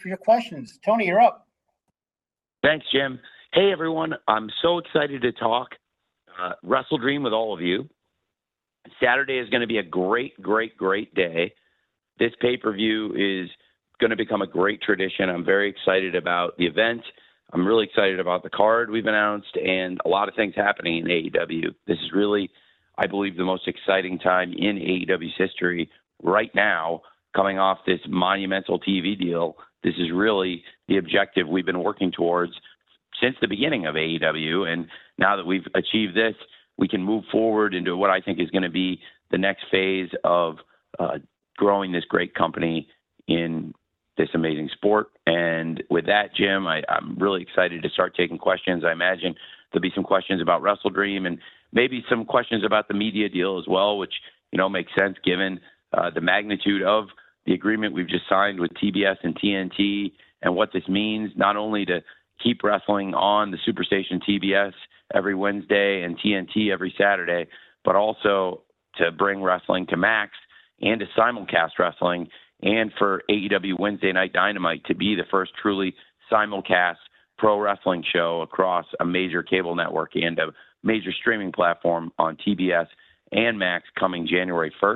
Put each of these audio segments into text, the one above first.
for your questions. Tony, you're up. Thanks, Jim. Hey, everyone. I'm so excited to talk Wrestle Dream with all of you. Saturday is going to be a great, great, great day. This pay-per-view is going to become a great tradition. I'm very excited about the event. I'm really excited about the card we've announced and a lot of things happening in AEW. This is really, I believe, the most exciting time in AEW's history right now, coming off this monumental TV deal. This is really the objective we've been working towards since the beginning of AEW. And now that we've achieved this, we can move forward into what I think is going to be the next phase of growing this great company in this amazing sport. And with that, Jim, I'm really excited to start taking questions. I imagine there'll be some questions about Wrestle Dream and maybe some questions about the media deal as well, which, makes sense given the magnitude of the agreement we've just signed with TBS and TNT and what this means, not only to keep wrestling on the Superstation TBS every Wednesday and TNT every Saturday, but also to bring wrestling to Max and to simulcast wrestling, and for AEW Wednesday Night Dynamite to be the first truly simulcast pro wrestling show across a major cable network and a major streaming platform on TBS and Max coming January 1st.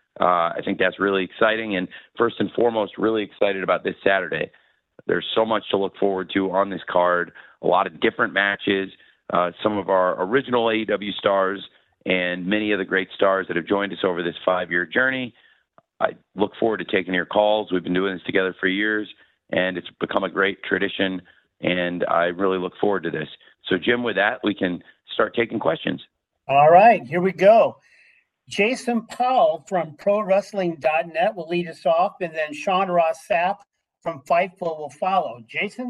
I think that's really exciting. And first and foremost, really excited about this Saturday. There's so much to look forward to on this card, a lot of different matches, some of our original AEW stars and many of the great stars that have joined us over this 5-year journey. I look forward to taking your calls. We've been doing this together for years, and it's become a great tradition, and I really look forward to this. So, Jim, with that, we can start taking questions. All right, here we go. Jason Powell from ProWrestling.net will lead us off, and then Sean Ross Sapp from Fightful will follow. Jason?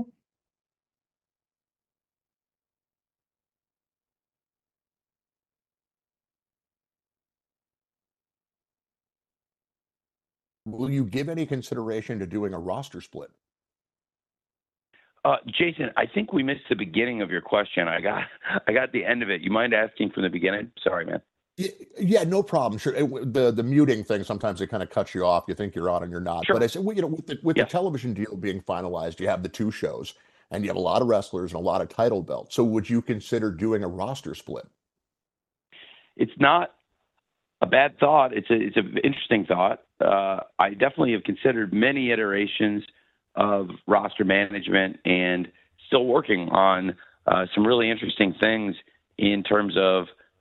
Will you give any consideration to doing a roster split? Jason, I think we missed the beginning of your question. I got the end of it. You mind asking from the beginning? Sorry, man. Yeah, no problem. Sure. The muting thing, sometimes it kind of cuts you off. You think you're on and you're not. Sure. But I said, with the television deal being finalized, you have the 2 shows and you have a lot of wrestlers and a lot of title belts. So would you consider doing a roster split? It's not a bad thought. It's an interesting thought. I definitely have considered many iterations of roster management and still working on some really interesting things in terms of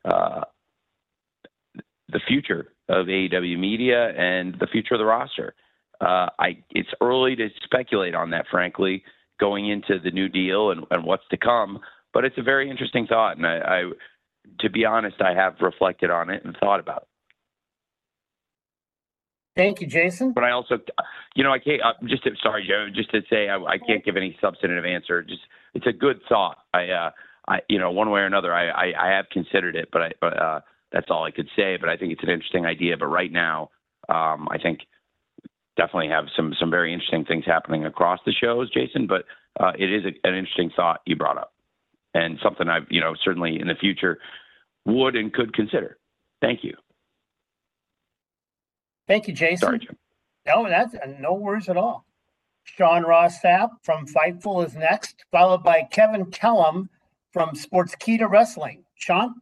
the future of AEW media and the future of the roster. It's early to speculate on that, frankly, going into the new deal and what's to come, but it's a very interesting thought. And I to be honest, I have reflected on it and thought about it. Thank you, Jason. But I also, I can't, sorry, Joe, just to say, I can't give any substantive answer. Just, it's a good thought. One way or another, I have considered it, but that's all I could say. But I think it's an interesting idea. But right now, I think definitely have some very interesting things happening across the shows, Jason. But it is an interesting thought you brought up, and something I've certainly in the future would and could consider. Thank you. Thank you, Jason. Sorry, Jim. No, that's no worries at all. Sean Ross Sapp from Fightful is next, followed by Kevin Kellum from Sportskeeda Wrestling. Sean?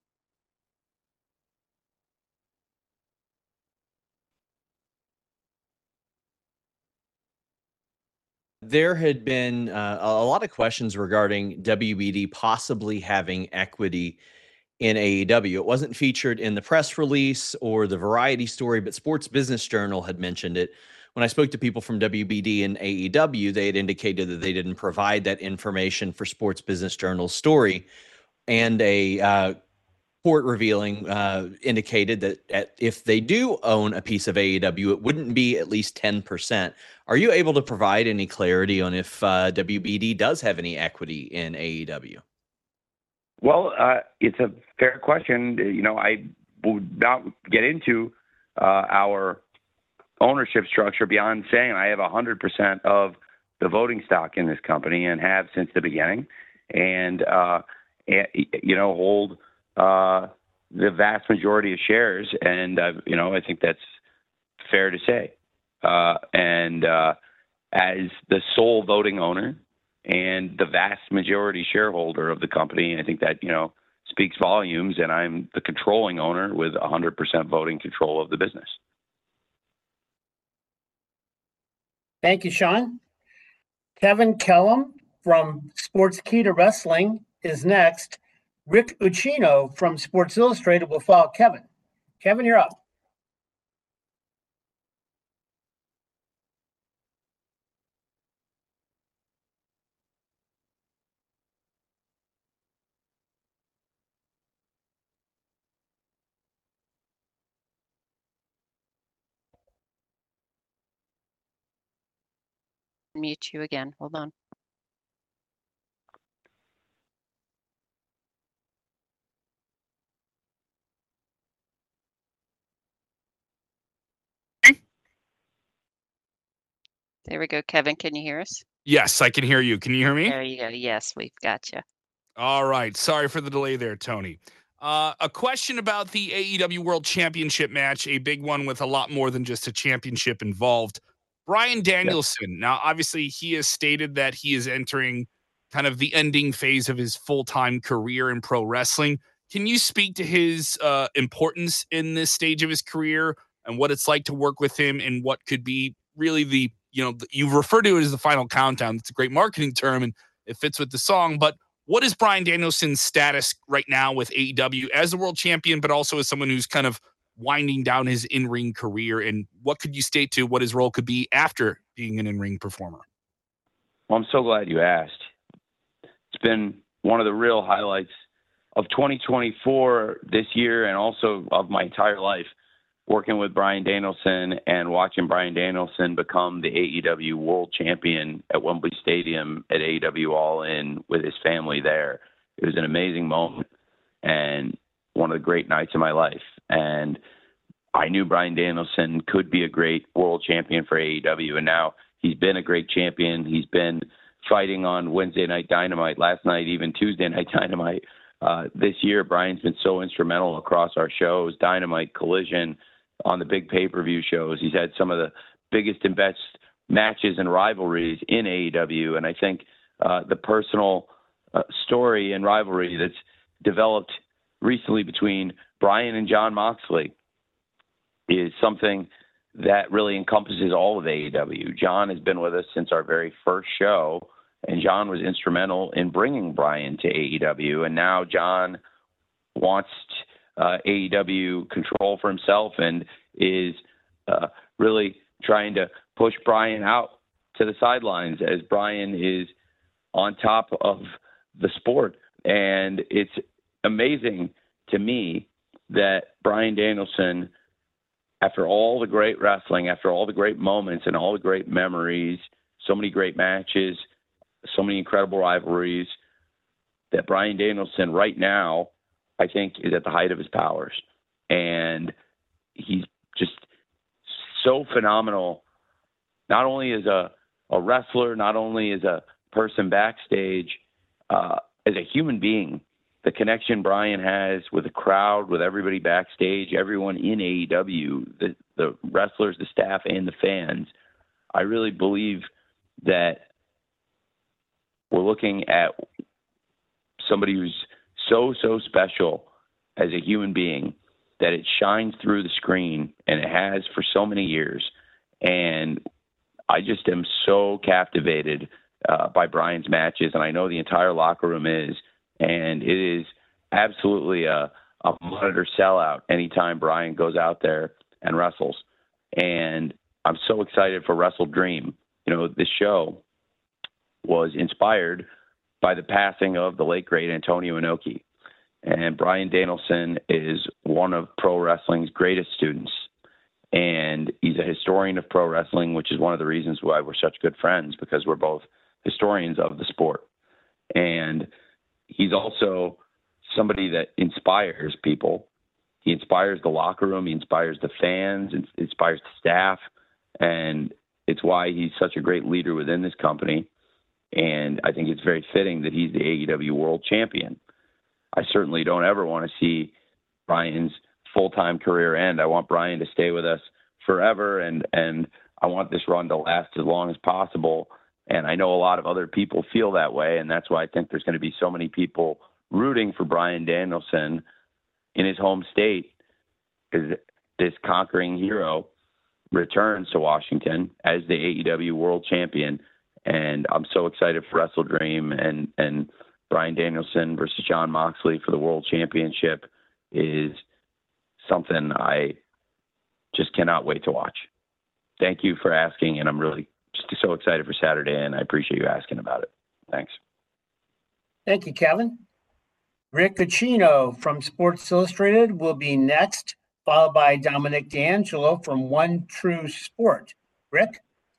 There had been a lot of questions regarding WBD possibly having equity in AEW. It wasn't featured in the press release or the Variety story, but Sports Business Journal had mentioned it. When I spoke to people from WBD and AEW, they had indicated that they didn't provide that information for Sports Business Journal's story. And a court revealing indicated that if they do own a piece of AEW, it wouldn't be at least 10%. Are you able to provide any clarity on if WBD does have any equity in AEW? Well, it's a fair question. I would not get into our ownership structure beyond saying I have 100% of the voting stock in this company and have since the beginning, and hold the vast majority of shares. And I think that's fair to say. And as the sole voting owner and the vast majority shareholder of the company. I think that, speaks volumes, and I'm the controlling owner with 100% voting control of the business. Thank you, Sean. Kevin Kellum from Sportskeeda Wrestling is next. Rick Uccino from Sports Illustrated will follow Kevin. Kevin, you're up. Mute you again. Hold on. There we go. Kevin, can you hear us? Yes, I can hear you. Can you hear me? There you go. Yes, we've got you. All right. Sorry for the delay there, Tony. A question about the AEW World Championship match, a big one with a lot more than just a championship involved. Bryan Danielson. Now, obviously, he has stated that he is entering kind of the ending phase of his full-time career in pro wrestling. Can you speak to his importance in this stage of his career and what it's like to work with him and what could be really the, you refer to it as the final countdown. It's a great marketing term and it fits with the song, but what is Bryan Danielson's status right now with AEW as a world champion, but also as someone who's kind of winding down his in-ring career? And what could you state to what his role could be after being an in-ring performer? Well, I'm so glad you asked. It's been one of the real highlights of 2024 this year and also of my entire life, working with Bryan Danielson and watching Bryan Danielson become the AEW World Champion at Wembley Stadium at AEW All In with his family there. It was an amazing moment and one of the great nights of my life. And I knew Bryan Danielson could be a great world champion for AEW, and now he's been a great champion. He's been fighting on Wednesday Night Dynamite, last night, even Tuesday Night Dynamite. This year, Bryan's been so instrumental across our shows, Dynamite, Collision, on the big pay-per-view shows. He's had some of the biggest and best matches and rivalries in AEW. And I think the personal story and rivalry that's developed recently between Bryan and Jon Moxley is something that really encompasses all of AEW. Jon has been with us since our very first show, and Jon was instrumental in bringing Bryan to AEW. And now Jon wants AEW control for himself and is really trying to push Bryan out to the sidelines as Bryan is on top of the sport. And it's amazing to me that Bryan Danielson, after all the great wrestling, after all the great moments and all the great memories, so many great matches, so many incredible rivalries, that Bryan Danielson right now, I think, is at the height of his powers. And he's just so phenomenal, not only as a wrestler, not only as a person backstage, as a human being. The connection Bryan has with the crowd, with everybody backstage, everyone in AEW, the wrestlers, the staff, and the fans. I really believe that we're looking at somebody who's so special as a human being that it shines through the screen, and it has for so many years. And I just am so captivated by Bryan's matches, and I know the entire locker room is. And it is absolutely a monitor sellout anytime Bryan goes out there and wrestles. And I'm so excited for Wrestle Dream. This show was inspired by the passing of the late, great Antonio Inoki. And Bryan Danielson is one of pro wrestling's greatest students. And he's a historian of pro wrestling, which is one of the reasons why we're such good friends, because we're both historians of the sport. And he's also somebody that inspires people. He inspires the locker room. He inspires the fans. Inspires the staff. And it's why he's such a great leader within this company. And I think it's very fitting that he's the AEW World Champion. I certainly don't ever want to see Bryan's full-time career end. I want Bryan to stay with us forever. And I want this run to last as long as possible. And I know a lot of other people feel that way. And that's why I think there's going to be so many people rooting for Bryan Danielson in his home state, because this conquering hero returns to Washington as the AEW World Champion. And I'm so excited for Wrestle Dream and Bryan Danielson versus Jon Moxley for the World Championship is something I just cannot wait to watch. Thank you for asking, and I'm really just so excited for Saturday, and I appreciate you asking about it. Thanks. Thank you, Kevin. Rick Ucchino from Sports Illustrated will be next, followed by Dominic D'Angelo from One True Sport. Rick?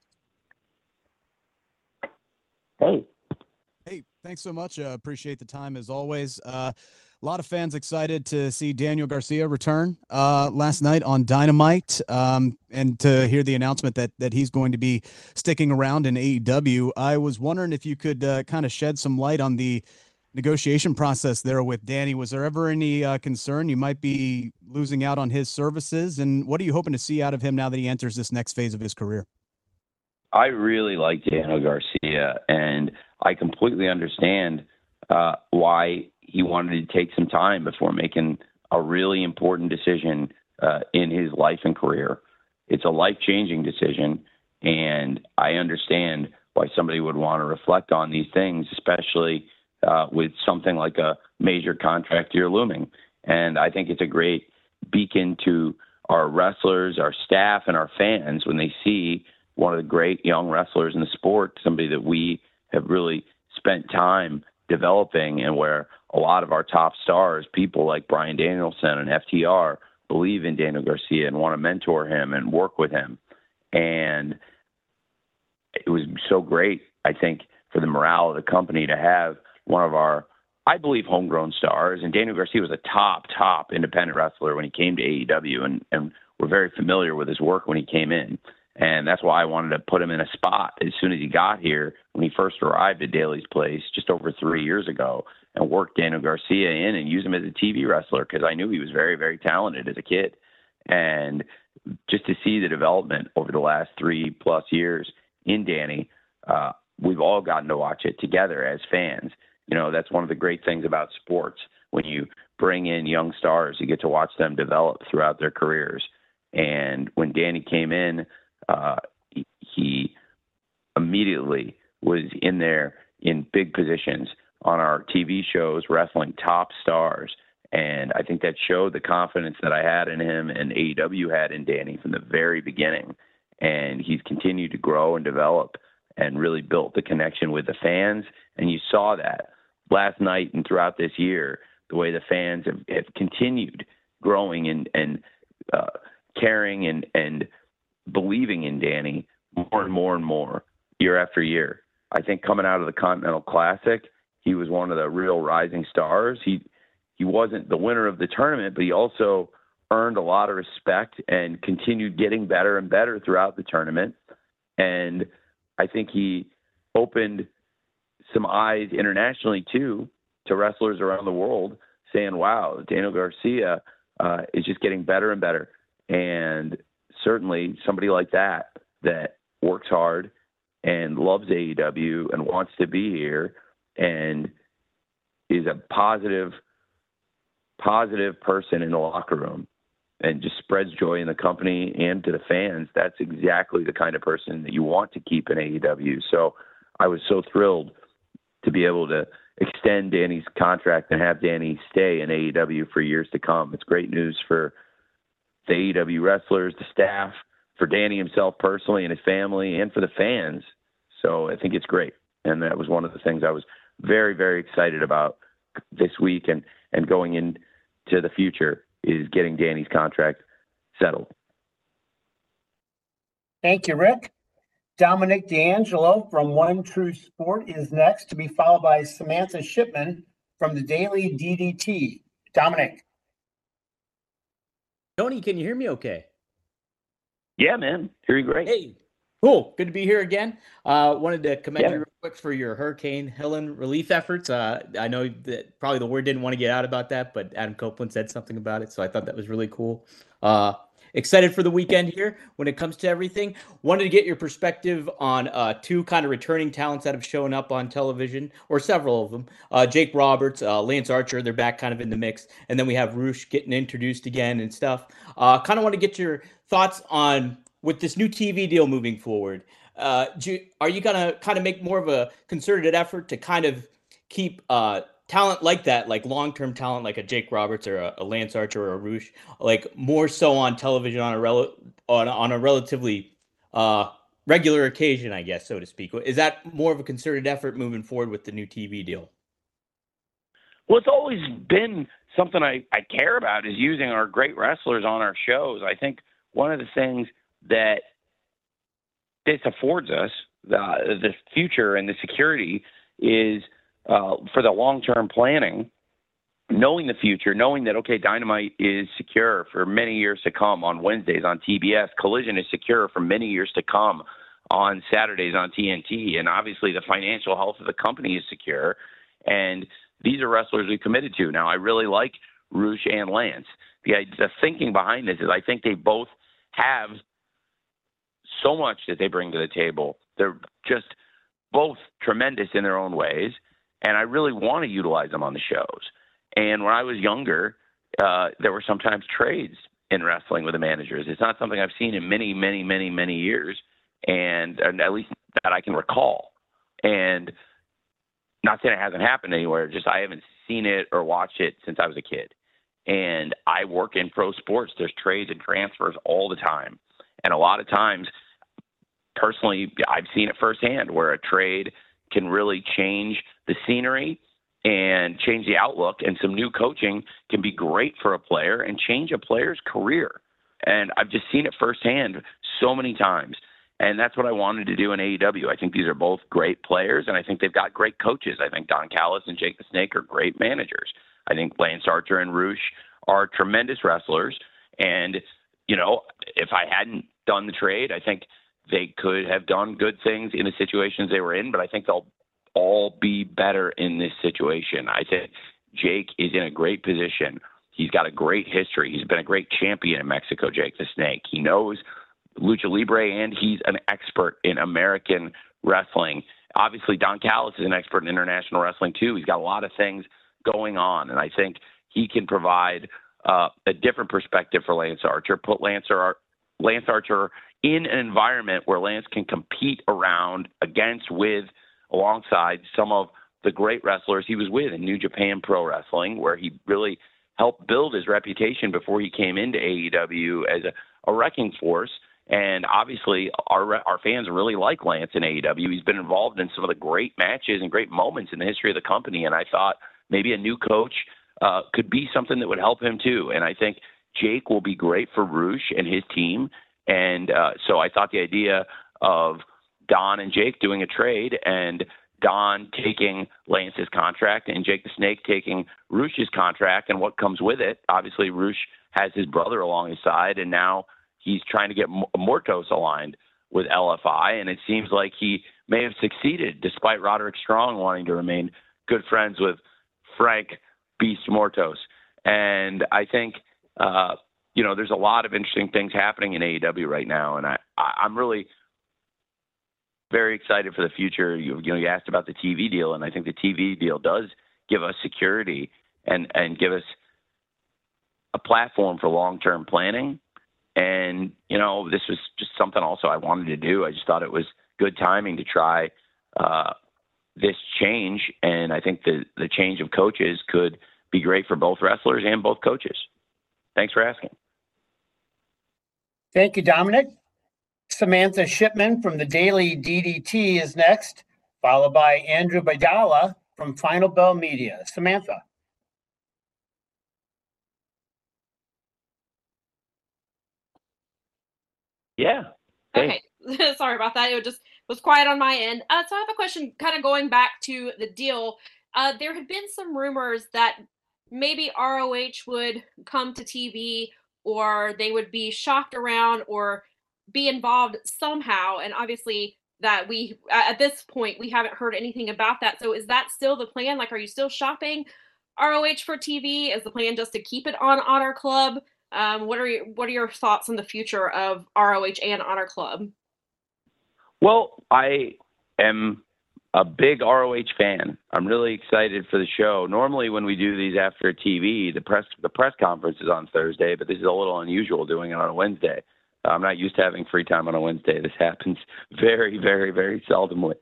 Hey. Hey, thanks so much. Appreciate the time as always. A lot of fans excited to see Daniel Garcia return last night on Dynamite, and to hear the announcement that he's going to be sticking around in AEW. I was wondering if you could kind of shed some light on the negotiation process there with Danny. Was there ever any concern you might be losing out on his services? And what are you hoping to see out of him now that he enters this next phase of his career? I really like Daniel Garcia, and I completely understand why he wanted to take some time before making a really important decision in his life and career. It's a life-changing decision, and I understand why somebody would want to reflect on these things, especially with something like a major contract year looming. And I think it's a great beacon to our wrestlers, our staff, and our fans when they see one of the great young wrestlers in the sport, somebody that we have really spent time developing, and where a lot of our top stars, people like Bryan Danielson and FTR, believe in Daniel Garcia and want to mentor him and work with him. And it was so great, I think, for the morale of the company to have one of our, I believe, homegrown stars. And Daniel Garcia was a top independent wrestler when he came to AEW, and we're very familiar with his work when he came in. And that's why I wanted to put him in a spot as soon as he got here, when he first arrived at Daly's Place just over 3 years ago, and work Daniel Garcia in and use him as a TV wrestler, because I knew he was very, very talented as a kid. And just to see the development over the last 3+ years in Danny, we've all gotten to watch it together as fans. You know, that's one of the great things about sports. When you bring in young stars, you get to watch them develop throughout their careers. And when Danny came in, he immediately was in there in big positions on our TV shows, wrestling top stars. And I think that showed the confidence that I had in him and AEW had in Danny from the very beginning. And he's continued to grow and develop and really built the connection with the fans. And you saw that last night and throughout this year, the way the fans have continued growing and caring and believing in Danny more and more and more year after year. I think coming out of the Continental Classic, he was one of the real rising stars. He wasn't the winner of the tournament, but he also earned a lot of respect and continued getting better and better throughout the tournament. And I think he opened some eyes internationally too, to wrestlers around the world, saying, wow, Daniel Garcia is just getting better and better. And certainly somebody like that works hard and loves AEW and wants to be here and is a positive person in the locker room and just spreads joy in the company and to the fans. That's exactly the kind of person that you want to keep in AEW. So I was so thrilled to be able to extend Danny's contract and have Danny stay in AEW for years to come. It's great news for the AEW wrestlers, the staff, for Danny himself personally and his family, and for the fans. So I think it's great. And that was one of the things I was very, very excited about this week and going into the future, is getting Danny's contract settled. Thank you, Rick. Dominic D'Angelo from One True Sport is next, to be followed by Samantha Shipman from the Daily DDT. Dominic. Tony, can you hear me okay? Yeah, man. Hear you great. Hey, cool. Good to be here again. Wanted to commend you real quick for your Hurricane Helen relief efforts. I know that probably the word didn't want to get out about that, but Adam Copeland said something about it, so I thought that was really cool. excited for the weekend here when it comes to everything. Wanted to get your perspective on two kind of returning talents that have shown up on television, or several of them. Jake Roberts, Lance Archer, they're back kind of in the mix. And then we have Roosh getting introduced again and stuff. Kind of want to get your thoughts on, with this new TV deal moving forward, are you going to kind of make more of a concerted effort to kind of keep talent like that, like long-term talent like a Jake Roberts or a Lance Archer or a Roosh, like more so on television on a relatively regular occasion, I guess, so to speak? Is that more of a concerted effort moving forward with the new TV deal? Well, it's always been something I care about, is using our great wrestlers on our shows. I think one of the things that this affords us, the future and the security, is for the long-term planning, knowing the future, knowing that, okay, Dynamite is secure for many years to come on Wednesdays on TBS. Collision is secure for many years to come on Saturdays on TNT. And obviously the financial health of the company is secure. And these are wrestlers we committed to. Now, I really like Roosh and Lance. The thinking behind this is I think they both have so much that they bring to the table. They're just both tremendous in their own ways. And I really want to utilize them on the shows. And when I was younger, there were sometimes trades in wrestling with the managers. It's not something I've seen in many, many, many, many years, and at least that I can recall. And not saying it hasn't happened anywhere, just I haven't seen it or watched it since I was a kid. And I work in pro sports. There's trades and transfers all the time. And a lot of times, personally, I've seen it firsthand where a trade can really change the scenery and change the outlook, and some new coaching can be great for a player and change a player's career. And I've just seen it firsthand so many times. And that's what I wanted to do in AEW. I think these are both great players, and I think they've got great coaches. I think Don Callis and Jake the Snake are great managers. I think Lance Archer and Roosh are tremendous wrestlers. And, you know, if I hadn't done the trade, I think they could have done good things in the situations they were in, but I think they'll all be better in this situation. I think Jake is in a great position. He's got a great history. He's been a great champion in Mexico, Jake the Snake. He knows Lucha Libre, and he's an expert in American wrestling. Obviously, Don Callis is an expert in international wrestling, too. He's got a lot of things going on, and I think he can provide a different perspective for Lance Archer, put Lance Archer in an environment where Lance can compete around, against, with, alongside some of the great wrestlers he was with in New Japan Pro Wrestling, where he really helped build his reputation before he came into AEW as a wrecking force. And obviously, our fans really like Lance in AEW. He's been involved in some of the great matches and great moments in the history of the company. And I thought maybe a new coach could be something that would help him too. And I think Jake will be great for Roosh and his team. And so I thought the idea of Don and Jake doing a trade, and Don taking Lance's contract and Jake the Snake taking Roosh's contract and what comes with it. Obviously, Roosh has his brother along his side, and now he's trying to get Mortos aligned with LFI, and it seems like he may have succeeded despite Roderick Strong wanting to remain good friends with Frank Beast Mortos. And I think, there's a lot of interesting things happening in AEW right now, and I'm really very excited for the future. You asked about the TV deal, and I think the TV deal does give us security and give us a platform for long-term planning. And, this was just something also I wanted to do. I just thought it was good timing to try this change. And I think the change of coaches could be great for both wrestlers and both coaches. Thanks for asking. Thank you, Dominic. Samantha Shipman from the Daily DDT is next, followed by Andrew Baidala from Final Bell Media. Samantha. Yeah. Okay. Sorry about that. It just was quiet on my end. So I have a question kind of going back to the deal. There had been some rumors that maybe ROH would come to TV, or they would be shopped around or be involved somehow. And obviously that we, at this point, we haven't heard anything about that. So is that still the plan? Like, are you still shopping ROH for TV? Is the plan just to keep it on Honor Club? What are your thoughts on the future of ROH and Honor Club? Well, I am a big ROH fan. I'm really excited for the show. Normally, when we do these after TV, the press conference is on Thursday, but this is a little unusual doing it on a Wednesday. I'm not used to having free time on a Wednesday. This happens very, very, very seldomly.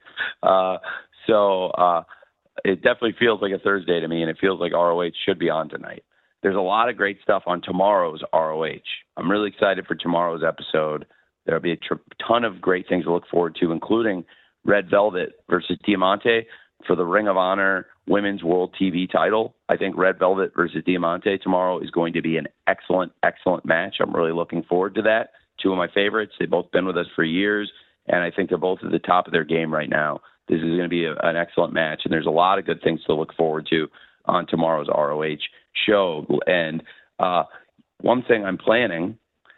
So it definitely feels like a Thursday to me, and it feels like ROH should be on tonight. There's a lot of great stuff on tomorrow's ROH. I'm really excited for tomorrow's episode. There'll be a ton of great things to look forward to, including Red Velvet versus Diamante for the Ring of Honor Women's World TV title. I think Red Velvet versus Diamante tomorrow is going to be an excellent, excellent match. I'm really looking forward to that. Two of my favorites. They've both been with us for years, and I think they're both at the top of their game right now. This is going to be an excellent match, and there's a lot of good things to look forward to on tomorrow's ROH show. And one thing I'm planning,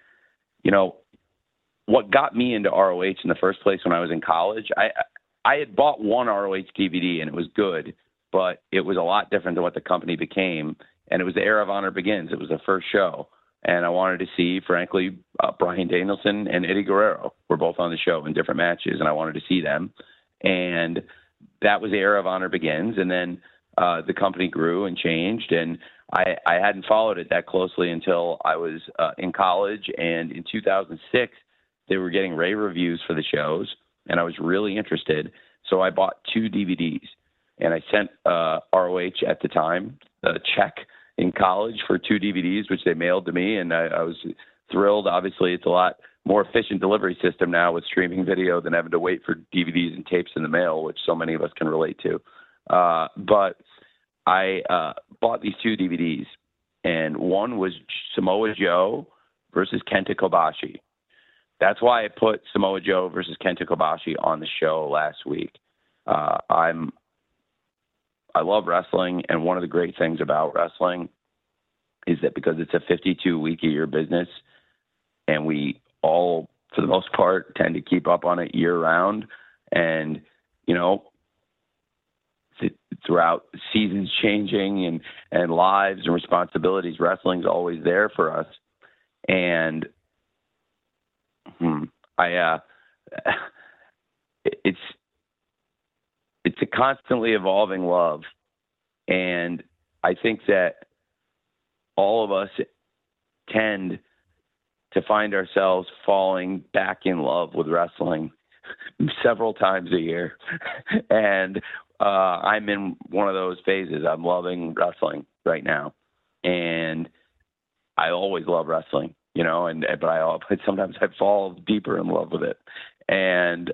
what got me into ROH in the first place when I was in college, I had bought one ROH DVD and it was good, but it was a lot different than what the company became. And it was the Era of Honor Begins. It was the first show. And I wanted to see, frankly, Bryan Danielson and Eddie Guerrero were both on the show in different matches, and I wanted to see them. And that was the Era of Honor Begins. And then the company grew and changed, and I hadn't followed it that closely until I was in college. And in 2006, they were getting rave reviews for the shows, and I was really interested. So I bought 2 DVDs, and I sent ROH at the time a check in college for 2 DVDs, which they mailed to me, and I was thrilled. Obviously, it's a lot more efficient delivery system now with streaming video than having to wait for DVDs and tapes in the mail, which so many of us can relate to. But I bought these 2 DVDs, and one was Samoa Joe versus Kenta Kobashi. That's why I put Samoa Joe versus Kenta Kobashi on the show last week. I love wrestling, and one of the great things about wrestling is that because it's a 52-week-a-year business, and we all, for the most part, tend to keep up on it year-round, and, throughout seasons changing and lives and responsibilities, wrestling's always there for us. And it's a constantly evolving love, and I think that all of us tend to find ourselves falling back in love with wrestling several times a year. And I'm in one of those phases. I'm loving wrestling right now, and I always love wrestling, but sometimes I fall deeper in love with it. And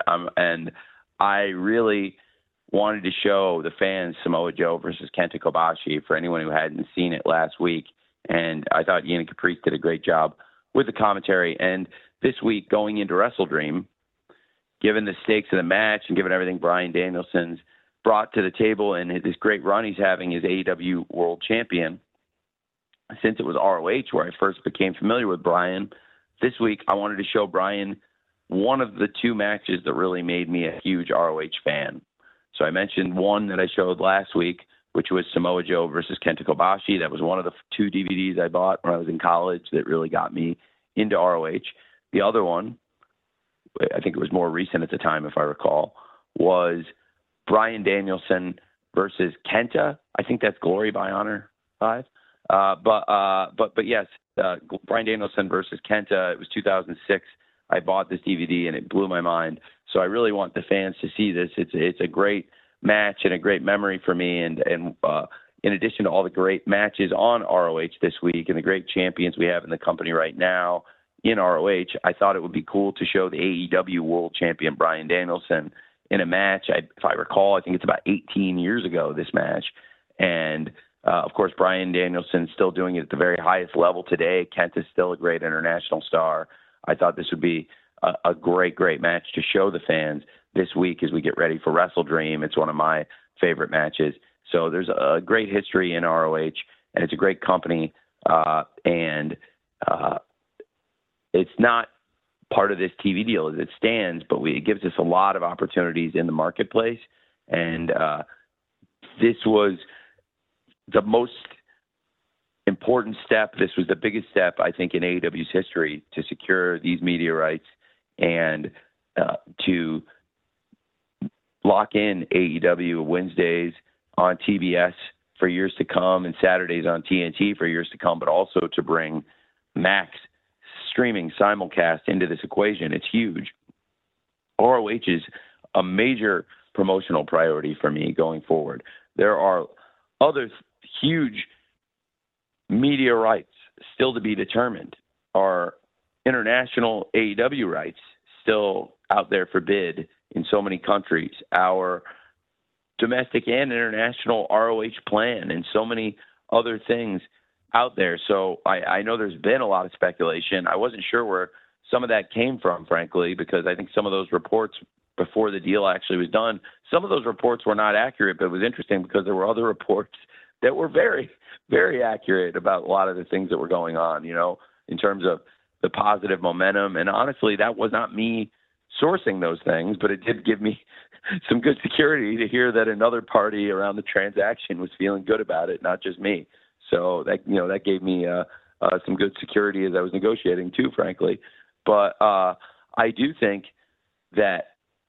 I really wanted to show the fans Samoa Joe versus Kenta Kobashi for anyone who hadn't seen it last week. And I thought Ian Caprice did a great job with the commentary. And this week, going into WrestleDream, given the stakes of the match and given everything Bryan Danielson's brought to the table and this great run he's having as AEW World Champion, since it was ROH where I first became familiar with Bryan, this week I wanted to show Bryan one of the 2 matches that really made me a huge ROH fan. So I mentioned one that I showed last week, which was Samoa Joe versus Kenta Kobashi. That was one of the 2 DVDs I bought when I was in college that really got me into ROH. The other one, I think it was more recent at the time, if I recall, was Bryan Danielson versus Kenta. I think that's Glory by Honor 5. But yes, Bryan Danielson versus Kenta. It was 2006. I bought this DVD and it blew my mind. So I really want the fans to see this. It's a great match and a great memory for me. And in addition to all the great matches on ROH this week and the great champions we have in the company right now in ROH, I thought it would be cool to show the AEW World Champion Bryan Danielson in a match. If I recall, I think it's about 18 years ago, this match. And of course, Bryan Danielson's still doing it at the very highest level today. Kenta's still a great international star. I thought this would be a great, great match to show the fans this week as we get ready for WrestleDream. It's one of my favorite matches. So there's a great history in ROH, and it's a great company. And it's not part of this TV deal as it stands, but it gives us a lot of opportunities in the marketplace. And this was the most important step. This was the biggest step, I think, in AEW's history to secure these media rights and to lock in AEW Wednesdays on TBS for years to come and Saturdays on TNT for years to come, but also to bring Max streaming simulcast into this equation. It's huge. ROH is a major promotional priority for me going forward. There are other huge media rights still to be determined. Our international AEW rights still out there for bid in so many countries. Our domestic and international ROH plan and so many other things out there. So I know there's been a lot of speculation. I wasn't sure where some of that came from, frankly, because I think some of those reports before the deal actually was done, some of those reports were not accurate, but it was interesting because there were other reports that were very, very accurate about a lot of the things that were going on, you know, in terms of the positive momentum. And honestly, that was not me sourcing those things, but it did give me some good security to hear that another party around the transaction was feeling good about it, not just me. So that, you know, that gave me some good security as I was negotiating too, frankly. But I do think that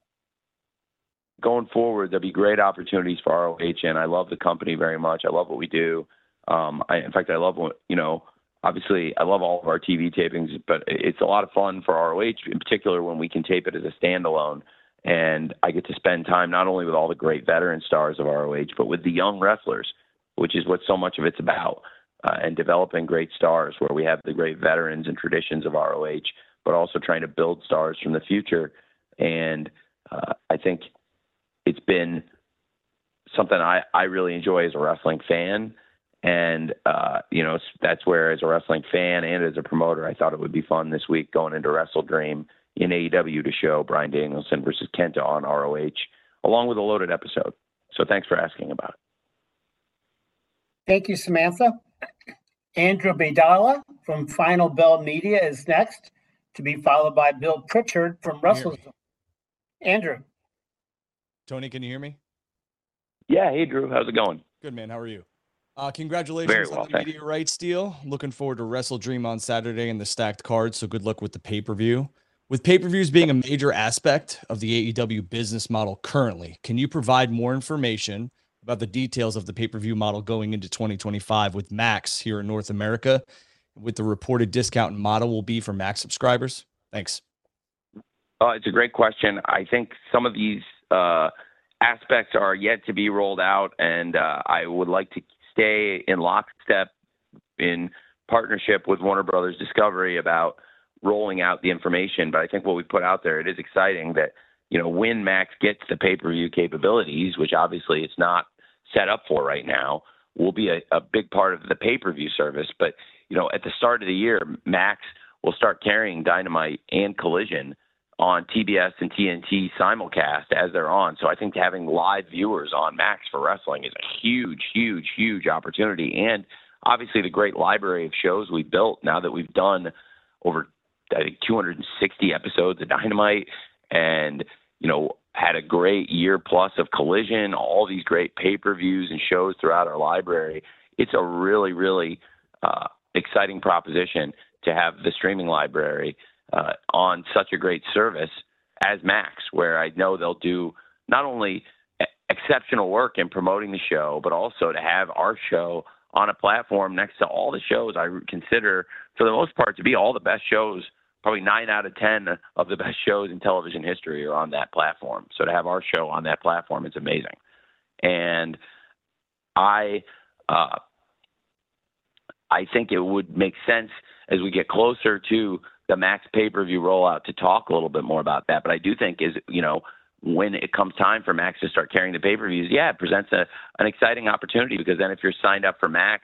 going forward, there'll be great opportunities for ROH, and I love the company very much. I love what we do. In fact, I love what, you know, obviously I love all of our TV tapings, but it's a lot of fun for ROH in particular when we can tape it as a standalone. And I get to spend time not only with all the great veteran stars of ROH, but with the young wrestlers, which is what so much of it's about, and developing great stars where we have the great veterans and traditions of ROH, but also trying to build stars from the future. And I think it's been something I really enjoy as a wrestling fan. And, you know, that's where as a wrestling fan and as a promoter, I thought it would be fun this week going into Wrestle Dream in AEW to show Bryan Danielson versus Kenta on ROH, along with a loaded episode. So thanks for asking about it. Thank you, Samantha. Andrew Baydala from Final Bell Media is next, to be followed by Bill Pritchard from Russell. Andrew. Tony, can you hear me? Yeah. Hey, Drew. How's it going? Good, man. How are you? Congratulations on the media rights deal. Looking forward to Wrestle Dream on Saturday and the stacked card. So good luck with the pay-per-view. With pay-per-views being a major aspect of the AEW business model currently, can you provide more information about the details of the pay-per-view model going into 2025 with Max here in North America, with the reported discount model will be for Max subscribers? Thanks. It's a great question. I think some of these aspects are yet to be rolled out, and I would like to stay in lockstep in partnership with Warner Brothers Discovery about rolling out the information. But I think what we put out there, it is exciting that, you know, when Max gets the pay-per-view capabilities, which obviously it's not set up for right now, will be a big part of the pay-per-view service. But, you know, at the start of the year, Max will start carrying Dynamite and Collision on TBS and TNT simulcast as they're on. So I think having live viewers on Max for wrestling is a huge, huge, huge opportunity. And obviously the great library of shows we built now that we've done over, I think, 260 episodes of Dynamite and, you know, had a great year plus of Collision, all these great pay-per-views and shows throughout our library. It's a really, really exciting proposition to have the streaming library on such a great service as Max, where I know they'll do not only exceptional work in promoting the show, but also to have our show on a platform next to all the shows I consider, for the most part, to be all the best shows. Probably 9 out of 10 of the best shows in television history are on that platform. So to have our show on that platform is amazing. And I think it would make sense as we get closer to the Max pay-per-view rollout to talk a little bit more about that. But I do think when it comes time for Max to start carrying the pay-per-views, it presents an exciting opportunity, because then if you're signed up for Max,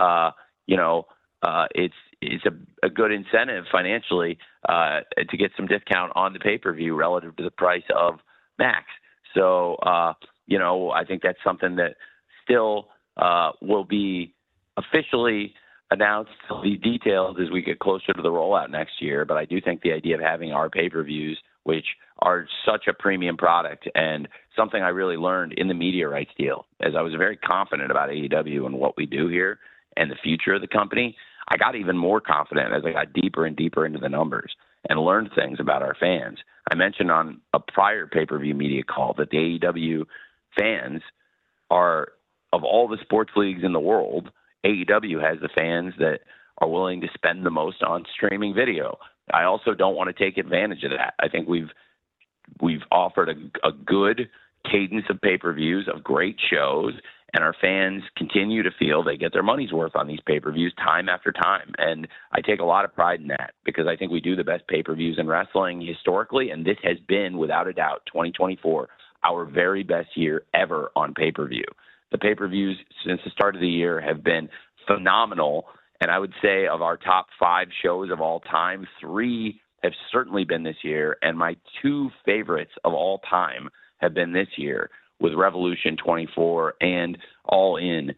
it's a good incentive financially to get some discount on the pay-per-view relative to the price of Max. So, I think that's something that still will be officially announced, the details, as we get closer to the rollout next year. But I do think the idea of having our pay-per-views, which are such a premium product and something I really learned in the media rights deal, as I was very confident about AEW and what we do here. and the future of the company, I got even more confident as I got deeper and deeper into the numbers and learned things about our fans. I mentioned on a prior pay-per-view media call that the AEW fans are, of all the sports leagues in the world, AEW has the fans that are willing to spend the most on streaming video. I also don't want to take advantage of that. I think we've offered a good cadence of pay-per-views, of great shows, and our fans continue to feel they get their money's worth on these pay-per-views time after time. And I take a lot of pride in that because I think we do the best pay-per-views in wrestling historically, and this has been, without a doubt, 2024, our very best year ever on pay-per-view. The pay-per-views since the start of the year have been phenomenal, and I would say of our top 5 shows of all time, 3 have certainly been this year, and my 2 favorites of all time have been this year, with Revolution 24 and All In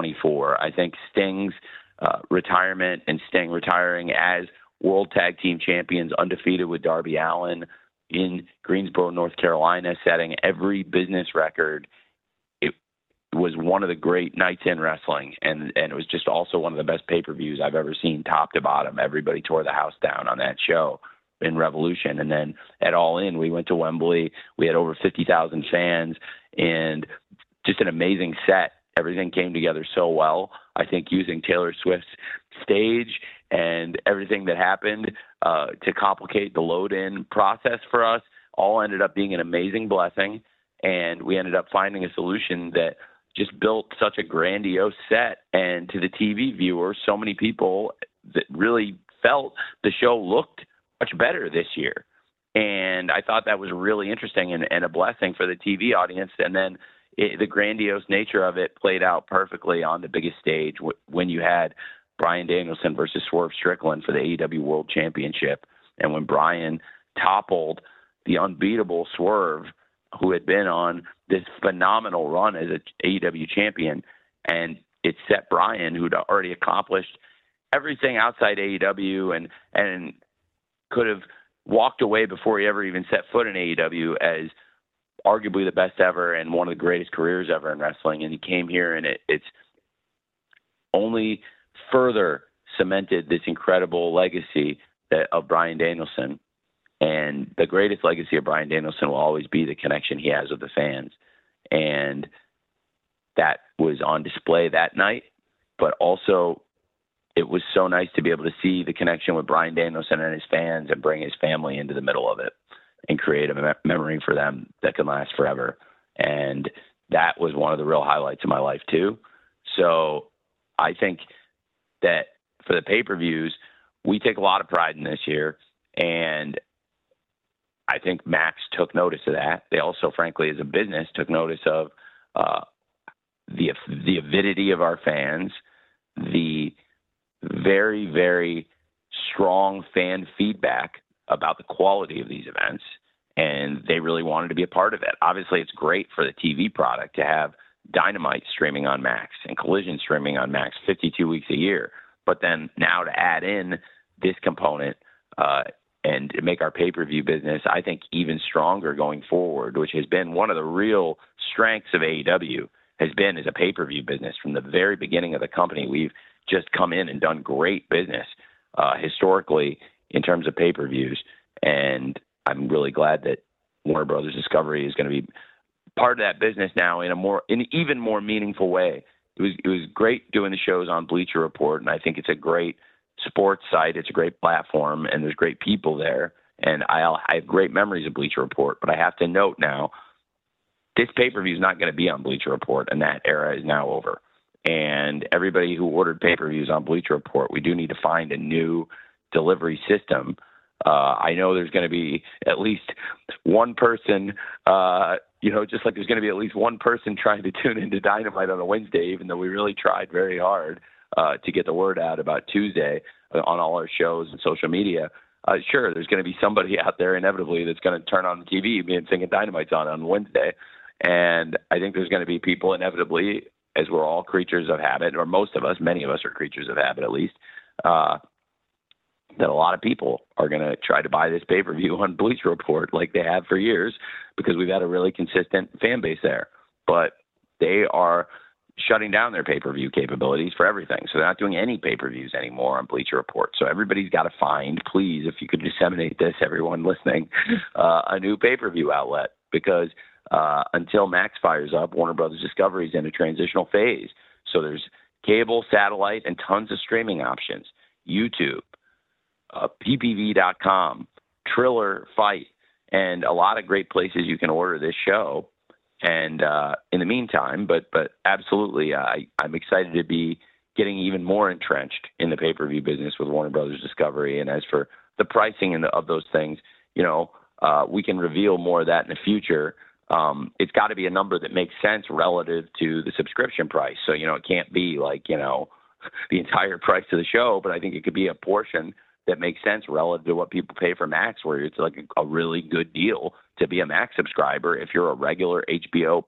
24. I think Sting's retirement and Sting retiring as World Tag Team Champions, undefeated with Darby Allin in Greensboro, North Carolina, setting every business record. It was one of the great nights in wrestling, and it was just also one of the best pay-per-views I've ever seen, top to bottom. Everybody tore the house down on that show in Revolution. And then at All In, we went to Wembley. We had over 50,000 fans and just an amazing set. Everything came together so well. I think using Taylor Swift's stage and everything that happened to complicate the load-in process for us all ended up being an amazing blessing. And we ended up finding a solution that just built such a grandiose set. And to the TV viewers, so many people that really felt the show looked much better this year. And I thought that was really interesting and a blessing for the TV audience. And then the grandiose nature of it played out perfectly on the biggest stage when you had Bryan Danielson versus Swerve Strickland for the AEW World Championship. And when Bryan toppled the unbeatable Swerve, who had been on this phenomenal run as an AEW champion, and it set Bryan, who'd already accomplished everything outside AEW and could have walked away before he ever even set foot in AEW, as arguably the best ever and one of the greatest careers ever in wrestling. And he came here, and it's only further cemented this incredible legacy of Bryan Danielson. And the greatest legacy of Bryan Danielson will always be the connection he has with the fans. And that was on display that night, but also it was so nice to be able to see the connection with Bryan Danielson and his fans and bring his family into the middle of it and create a memory for them that can last forever. And that was one of the real highlights of my life too. So I think that for the pay-per-views, we take a lot of pride in this year. And I think Max took notice of that. They also, frankly, as a business, took notice of the avidity of our fans, the very, very strong fan feedback about the quality of these events, and they really wanted to be a part of it. Obviously, it's great for the TV product to have Dynamite streaming on Max and Collision streaming on Max 52 weeks a year, but then now to add in this component and make our pay-per-view business, I think, even stronger going forward, which has been one of the real strengths of AEW, has been as a pay-per-view business. From the very beginning of the company, we've just come in and done great business historically in terms of pay-per-views. And I'm really glad that Warner Brothers Discovery is going to be part of that business now in an even more meaningful way. It was great doing the shows on Bleacher Report, and I think it's a great sports site. It's a great platform, and there's great people there. And I have great memories of Bleacher Report, but I have to note now, this pay-per-view is not going to be on Bleacher Report, and that era is now over. And everybody who ordered pay-per-views on Bleacher Report, we do need to find a new delivery system. I know there's going to be at least one person, just like there's going to be at least one person trying to tune into Dynamite on a Wednesday, even though we really tried very hard to get the word out about Tuesday on all our shows and social media. Sure, there's going to be somebody out there inevitably that's going to turn on the TV and thinking Dynamite's on Wednesday. And I think there's going to be people inevitably, as we're all creatures of habit, or most of us, many of us are creatures of habit at least, that a lot of people are going to try to buy this pay-per-view on Bleacher Report like they have for years, because we've had a really consistent fan base there. But they are shutting down their pay-per-view capabilities for everything. So they're not doing any pay-per-views anymore on Bleacher Report. So everybody's got to find, please, if you could disseminate this, everyone listening, a new pay-per-view outlet, because until Max fires up, Warner Brothers Discovery is in a transitional phase. So there's cable, satellite, and tons of streaming options. YouTube, ppv.com, Triller, Fight, and a lot of great places you can order this show. And in the meantime, but absolutely, I'm excited to be getting even more entrenched in the pay-per-view business with Warner Brothers Discovery. And as for the pricing of those things, we can reveal more of that in the future. It's got to be a number that makes sense relative to the subscription price. So, it can't be like, the entire price of the show, but I think it could be a portion that makes sense relative to what people pay for Max, where it's like a really good deal to be a Max subscriber if you're a regular HBO,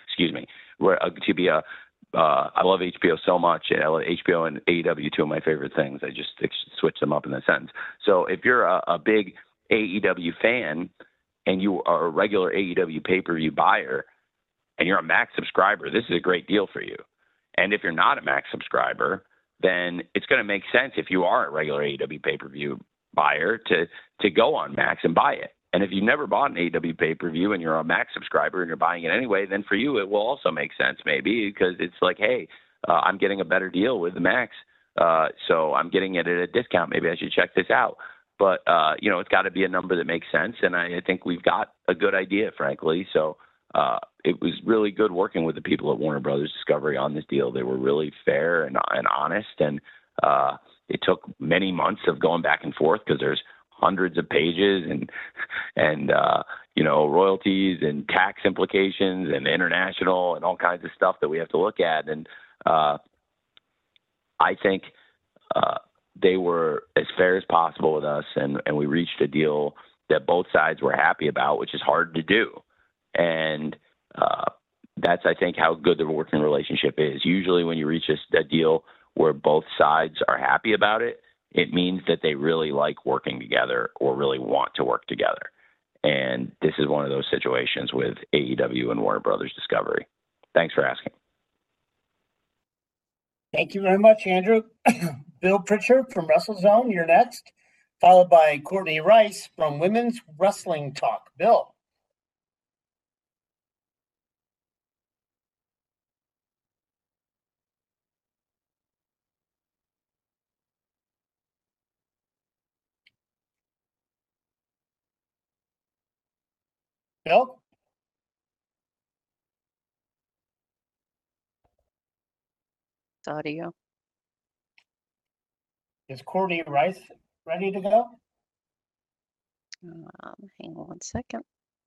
to be a, I love HBO so much. I love HBO and AEW, two of my favorite things. I just switch them up in that sentence. So if you're a big AEW fan and you are a regular AEW pay-per-view buyer and you're a Max subscriber, this is a great deal for you. And if you're not a Max subscriber, then it's going to make sense if you are a regular AEW pay-per-view buyer to go on Max and buy it. And if you've never bought an AEW pay-per-view and you're a Max subscriber and you're buying it anyway, then for you it will also make sense maybe, because it's like, hey, I'm getting a better deal with the Max, so I'm getting it at a discount. Maybe I should check this out. But, it's got to be a number that makes sense, and I think we've got a good idea, frankly. So it was really good working with the people at Warner Brothers Discovery on this deal. They were really fair and honest, and it took many months of going back and forth because there's hundreds of pages and royalties and tax implications and international and all kinds of stuff that we have to look at. And I think they were as fair as possible with us, and we reached a deal that both sides were happy about, which is hard to do. And that's, I think, how good the working relationship is. Usually when you reach a deal where both sides are happy about it, it means that they really like working together or really want to work together. And this is one of those situations with AEW and Warner Brothers Discovery. Thanks for asking. Thank you very much, Andrew. Bill Pritchard from WrestleZone, you're next, followed by Courtney Rice from Women's Wrestling Talk. Bill. Bill? Audio. Is Courtney Rice ready to go? Hang on 1 second.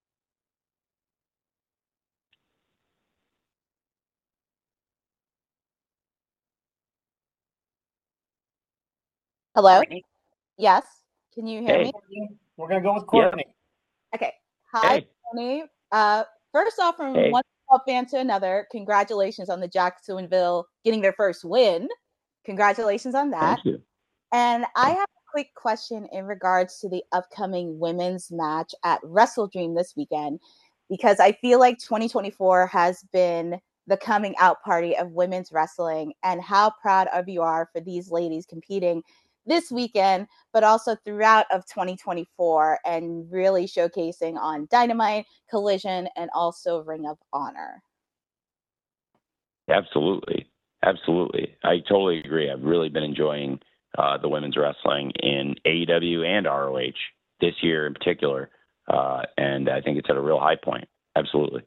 Hello? Courtney. Yes. Can you hear Hey. me? We're going to go with Courtney. Okay. Hi, Hey. Tony. First off, from Hey. one football fan to another, congratulations on the Jacksonville getting their first win. Congratulations on that. Thank you. And I have a quick question in regards to the upcoming women's match at WrestleDream this weekend, because I feel like 2024 has been the coming out party of women's wrestling, and how proud of you are for these ladies competing this weekend, but also throughout of 2024, and really showcasing on Dynamite, Collision, and also Ring of Honor. Absolutely. I totally agree. I've really been enjoying the women's wrestling in AEW and ROH this year in particular. And I think it's at a real high point. Absolutely.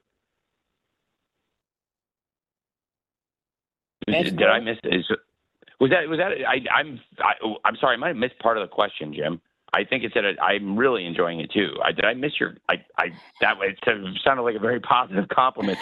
Did I miss? Was that? I'm sorry. I might have missed part of the question, Jim. I think it's I'm really enjoying it too. Did I miss your? That way it sounded like a very positive compliment.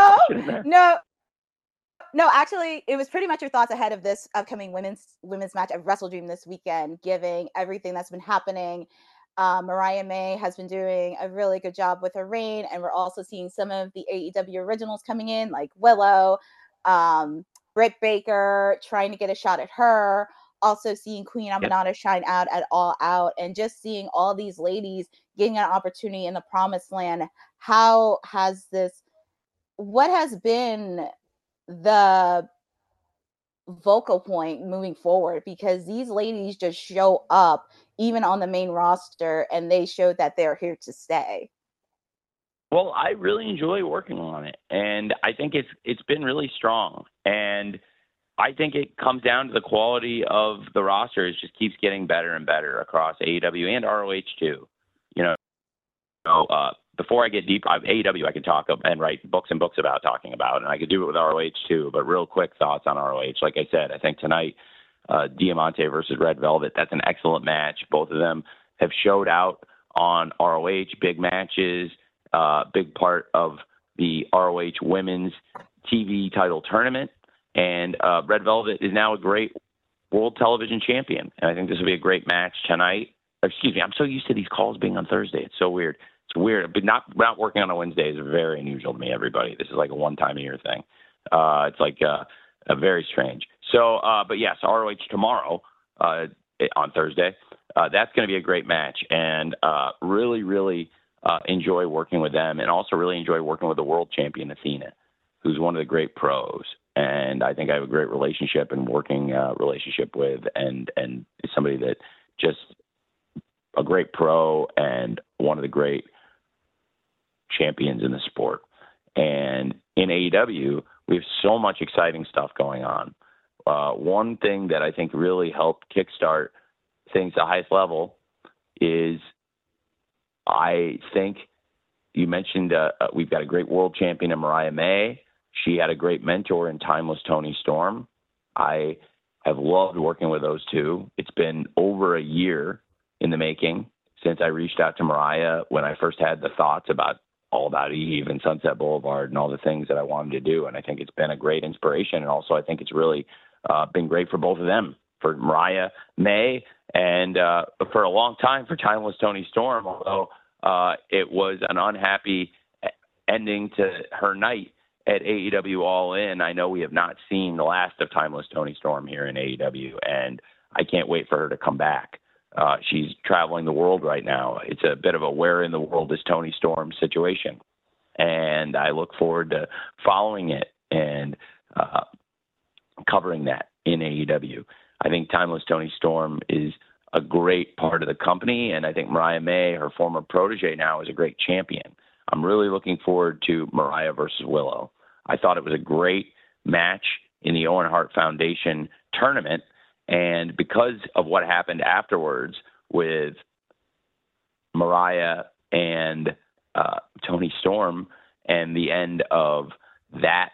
No, actually, it was pretty much your thoughts ahead of this upcoming women's match at WrestleDream this weekend, giving everything that's been happening. Mariah May has been doing a really good job with her reign, and we're also seeing some of the AEW originals coming in, like Willow, Britt Baker, trying to get a shot at her. Also seeing Queen Aminata shine out at All Out, and just seeing all these ladies getting an opportunity in the promised land. What has been the vocal point moving forward, because these ladies just show up even on the main roster and they show that they're here to stay. Well, I really enjoy working on it, and I think it's been really strong. And I think it comes down to the quality of the roster. It just keeps getting better and better across AEW and ROH too. Before I get deep, AEW I could talk and write books and books about talking about, and I could do it with ROH too. But real quick thoughts on ROH. Like I said, I think tonight, Diamante versus Red Velvet, that's an excellent match. Both of them have showed out on ROH, big matches, big part of the ROH Women's TV title tournament. And Red Velvet is now a great world television champion. And I think this will be a great match tonight. Excuse me, I'm so used to these calls being on Thursday. It's so weird. It's weird. But not working on a Wednesday is very unusual to me, everybody. This is like a one-time-a-year thing. It's like a very strange. So, but yes, ROH tomorrow on Thursday. That's going to be a great match. And really, really enjoy working with them, and also really enjoy working with the world champion, Athena, who's one of the great pros. And I think I have a great relationship and working relationship with, and is somebody that just a great pro and one of the great champions in the sport. And in AEW, we have so much exciting stuff going on. One thing that I think really helped kickstart things to the highest level is, I think you mentioned we've got a great world champion in Mariah May. She had a great mentor in Timeless Toni Storm. I have loved working with those two. It's been over a year in the making since I reached out to Mariah when I first had the thoughts about All About Eve and Sunset Boulevard and all the things that I wanted to do. And I think it's been a great inspiration. And also I think it's really been great for both of them, for Mariah May and for a long time for Timeless Toni Storm, although it was an unhappy ending to her night at AEW All In. I know we have not seen the last of Timeless Toni Storm here in AEW, and I can't wait for her to come back. She's traveling the world right now. It's a bit of a where in the world is Toni Storm situation. And I look forward to following it and covering that in AEW. I think Timeless Toni Storm is a great part of the company, and I think Mariah May, her former protege now, is a great champion. I'm really looking forward to Mariah versus Willow. I thought it was a great match in the Owen Hart Foundation tournament, and because of what happened afterwards with Mariah and Toni Storm and the end of that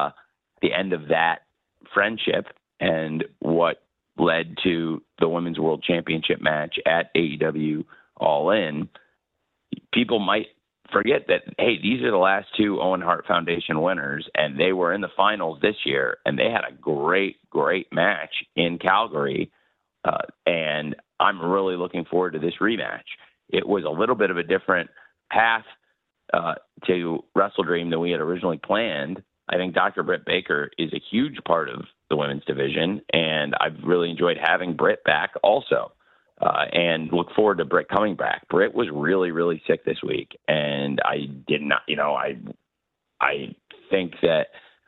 friendship and what led to the Women's World Championship match at AEW All In, people might forget that, hey, these are the last two Owen Hart Foundation winners, and they were in the finals this year, and they had a great, great match in Calgary, and I'm really looking forward to this rematch. It was a little bit of a different path to Wrestle Dream than we had originally planned. I think Dr. Britt Baker is a huge part of the women's division, and I've really enjoyed having Britt back also, and look forward to Britt coming back. Britt was really, really sick this week, and I did not, I think that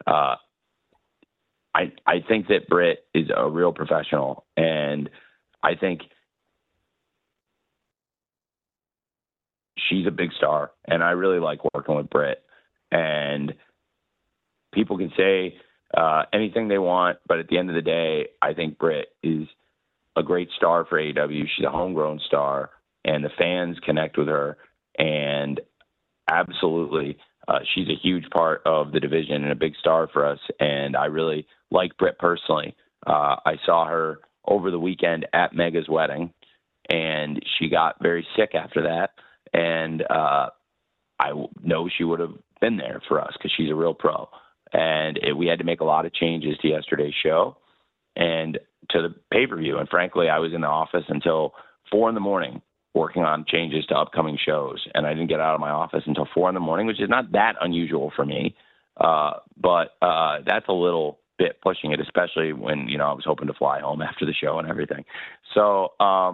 I think that Britt is a real professional, and I think she's a big star, and I really like working with Britt. And people can say anything they want, but at the end of the day, I think Britt is a great star for AEW. She's a homegrown star, and the fans connect with her. And absolutely, she's a huge part of the division and a big star for us. And I really like Britt personally. I saw her over the weekend at Mega's wedding, and she got very sick after that. And I know she would have been there for us because she's a real pro. And we had to make a lot of changes to yesterday's show and to the pay-per-view. And frankly, I was in the office until 4 a.m. working on changes to upcoming shows. And I didn't get out of my office until 4 a.m, which is not that unusual for me. But that's a little bit pushing it, especially when, I was hoping to fly home after the show and everything. So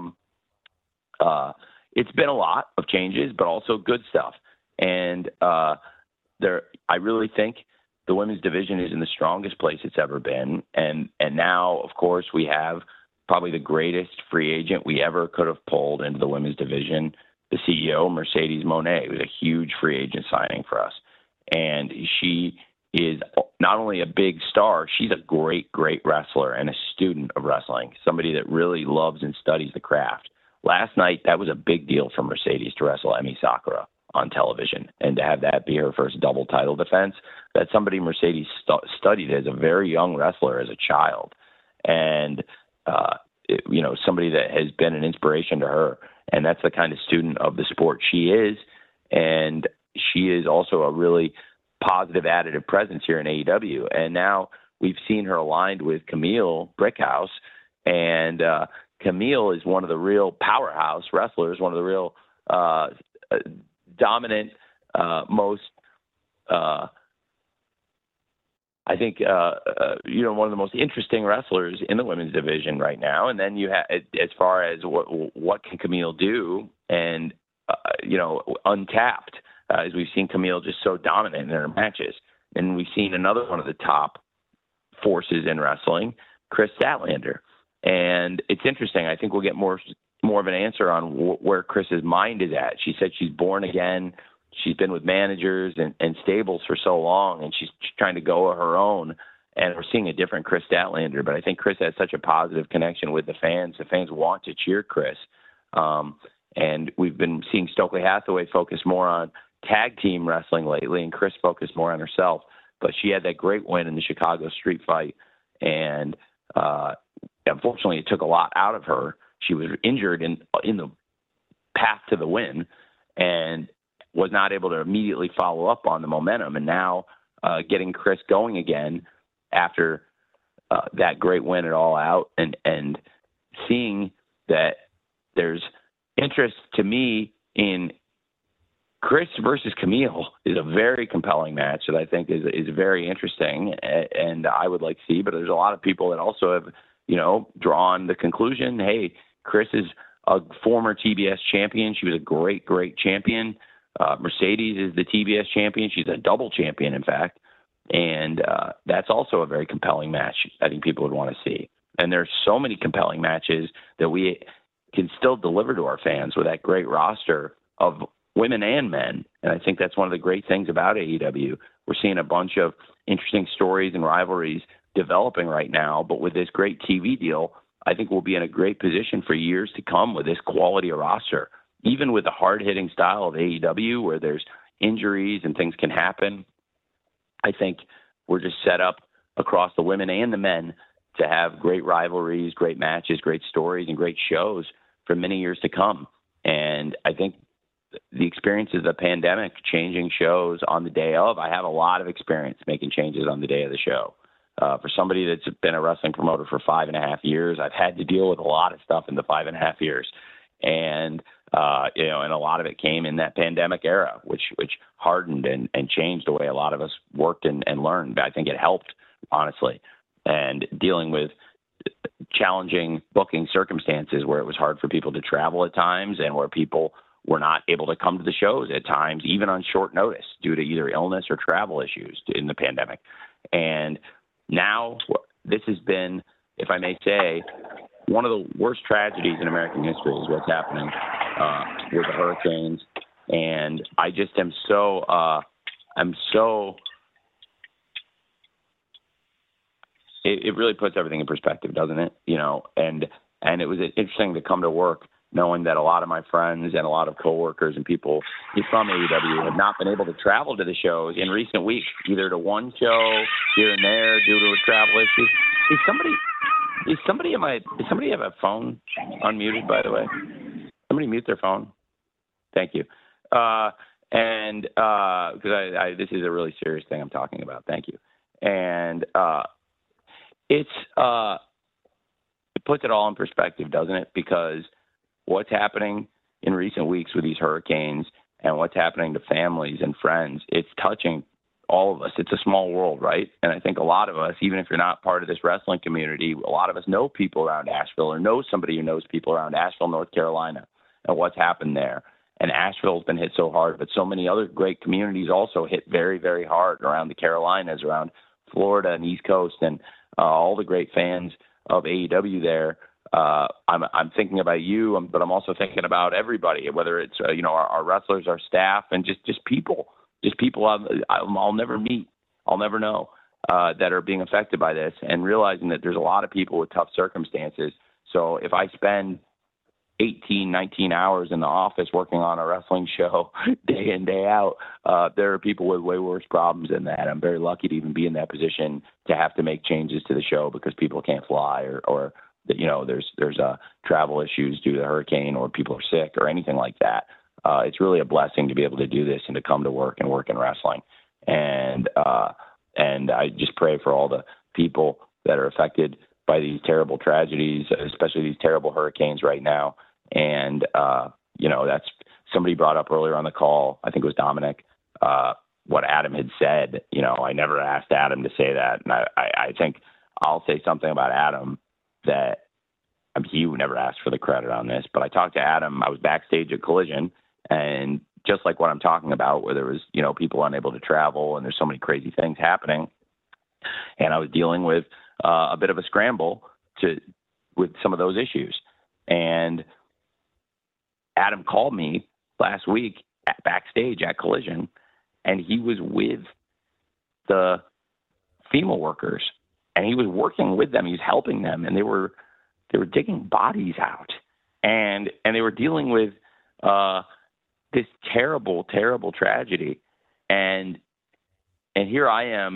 it's been a lot of changes, but also good stuff. And I really think the women's division is in the strongest place it's ever been. And now, of course, we have probably the greatest free agent we ever could have pulled into the women's division. The CEO, Mercedes Moné, was a huge free agent signing for us. And she is not only a big star, she's a great, great wrestler and a student of wrestling, somebody that really loves and studies the craft. Last night, that was a big deal for Mercedes to wrestle Emi Sakura on television, and to have that be her first double title defense. That's somebody Mercedes studied as a very young wrestler as a child, and somebody that has been an inspiration to her. And that's the kind of student of the sport she is, and she is also a really positive additive presence here in AEW. And now we've seen her aligned with Camille Brickhouse, and Camille is one of the real powerhouse wrestlers, one of the real dominant, most, I think, one of the most interesting wrestlers in the women's division right now. And then you have, as far as what can Camille do, and untapped, as we've seen Camille just so dominant in her matches. And we've seen another one of the top forces in wrestling, Chris Statlander. And it's interesting. I think we'll get more of an answer on where Chris's mind is at. She said she's born again. She's been with managers and stables for so long, and she's trying to go her own. And we're seeing a different Chris Statlander. But I think Chris has such a positive connection with the fans. The fans want to cheer Chris. And we've been seeing Stokely Hathaway focus more on tag team wrestling lately, and Chris focused more on herself. But she had that great win in the Chicago street fight, and unfortunately, it took a lot out of her. She was injured in the path to the win, and was not able to immediately follow up on the momentum. And now getting Chris going again after that great win at All Out, and seeing that there's interest to me in Chris versus Camille is a very compelling match that I think is very interesting, and I would like to see. But there's a lot of people that also have, drawn the conclusion, hey, Chris is a former TBS champion. She was a great, great champion. Mercedes is the TBS champion. She's a double champion, in fact. And that's also a very compelling match I think people would want to see. And there's so many compelling matches that we can still deliver to our fans with that great roster of women and men. And I think that's one of the great things about AEW. We're seeing a bunch of interesting stories and rivalries developing right now, but with this great TV deal, I think we'll be in a great position for years to come with this quality of roster. Even with the hard-hitting style of AEW, where there's injuries and things can happen, I think we're just set up across the women and the men to have great rivalries, great matches, great stories, and great shows for many years to come. And I think the experiences of the pandemic, changing shows on the day of, I have a lot of experience making changes on the day of the show. For somebody that's been a wrestling promoter for 5.5 years, I've had to deal with a lot of stuff in the 5.5 years. And, and a lot of it came in that pandemic era, which hardened and changed the way a lot of us worked and learned. But I think it helped, honestly. And dealing with challenging booking circumstances where it was hard for people to travel at times, and where people were not able to come to the shows at times, even on short notice, due to either illness or travel issues in the pandemic. And now this has been, if I may say, one of the worst tragedies in American history is what's happening with the hurricanes. And I just am it really puts everything in perspective, doesn't it? And it was interesting to come to work knowing that a lot of my friends and a lot of coworkers and people from AEW have not been able to travel to the shows in recent weeks, either to one show here and there due to a travel issue. Does somebody have a phone unmuted, by the way? Somebody mute their phone. Thank you. Because this is a really serious thing I'm talking about. Thank you. And it puts it all in perspective, doesn't it? Because what's happening in recent weeks with these hurricanes and what's happening to families and friends, it's touching all of us. It's a small world, right? And I think a lot of us, even if you're not part of this wrestling community, a lot of us know people around Asheville or know somebody who knows people around Asheville, North Carolina, and what's happened there. and Asheville's been hit so hard, but so many other great communities also hit very, very hard around the Carolinas, around Florida and East Coast, and all the great fans of AEW there. I'm thinking about you, but I'm also thinking about everybody, whether it's our wrestlers, our staff, and just people I'll never meet, I'll never know, that are being affected by this, and realizing that there's a lot of people with tough circumstances. So if I spend 18, 19 hours in the office working on a wrestling show day in, day out, there are people with way worse problems than that. I'm very lucky to even be in that position to have to make changes to the show because people can't fly or there's travel issues due to the hurricane, or people are sick or anything like that. It's really a blessing to be able to do this and to come to work and work in wrestling. And I just pray for all the people that are affected by these terrible tragedies, especially these terrible hurricanes right now. And, that's somebody brought up earlier on the call, I think it was Dominic, what Adam had said. I never asked Adam to say that. And I think I'll say something about Adam that he never asked for the credit on this, but I talked to Adam. I was backstage at Collision, and just like what I'm talking about, where there was, people unable to travel and there's so many crazy things happening. And I was dealing with a bit of a scramble with some of those issues. And Adam called me last week backstage at Collision, and he was with the FEMA workers, and he was working with them. He was helping them, and they were digging bodies out, and they were dealing with this terrible, terrible tragedy. And here I am,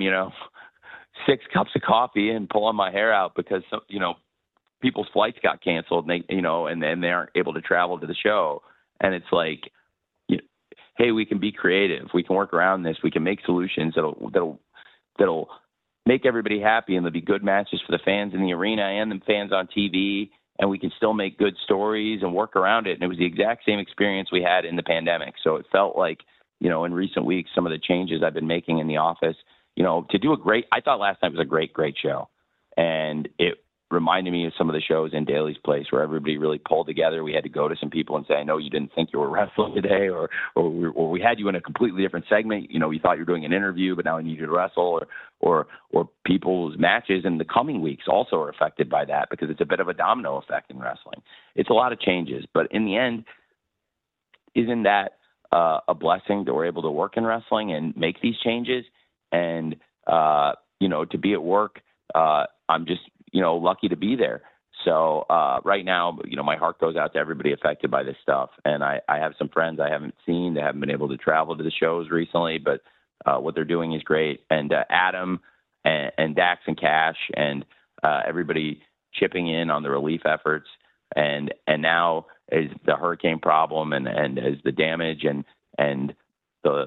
6 cups of coffee and pulling my hair out because people's flights got canceled, and they aren't able to travel to the show. And it's like, hey, we can be creative. We can work around this. We can make solutions that'll make everybody happy, and there'll be good matches for the fans in the arena and the fans on TV. And we can still make good stories and work around it. And it was the exact same experience we had in the pandemic. So it felt like, in recent weeks, some of the changes I've been making in the office, to do I thought last night was a great, great show. And it reminded me of some of the shows in Daly's Place where everybody really pulled together. We had to go to some people and say, I know you didn't think you were wrestling today, or we had you in a completely different segment. We thought you were doing an interview, but now we need you to wrestle, or people's matches in the coming weeks also are affected by that, because it's a bit of a domino effect in wrestling. It's a lot of changes, but in the end, isn't that a blessing that we're able to work in wrestling and make these changes? And, to be at work, I'm just, lucky to be there. So right now, my heart goes out to everybody affected by this stuff. And I have some friends I haven't seen. They haven't been able to travel to the shows recently, but what they're doing is great. And Adam and Dax and Cash and everybody chipping in on the relief efforts. And now as the hurricane problem and as the damage and the,